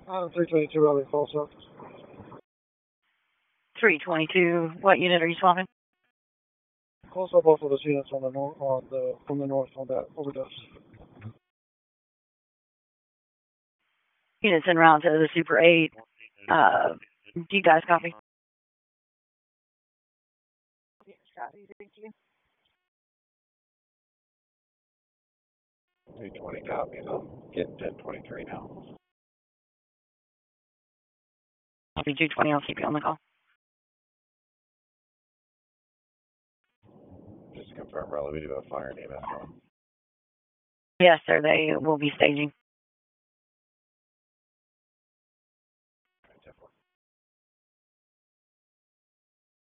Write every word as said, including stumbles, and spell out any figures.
Uh, three twenty-two, Raleigh Falls up. three twenty-two, what unit are you swapping? Close up both of those units on the north, on the from the north on that overdose. Units en route to the Super eight. Uh, do you guys copy? Yes, copy. Thank you. three twenty copies. I'm getting ten twenty-three now. Copy two twenty, I'll keep you on the call. Just to confirm, Raleigh, we do have fire and E M S on. Yes, sir, they will be staging.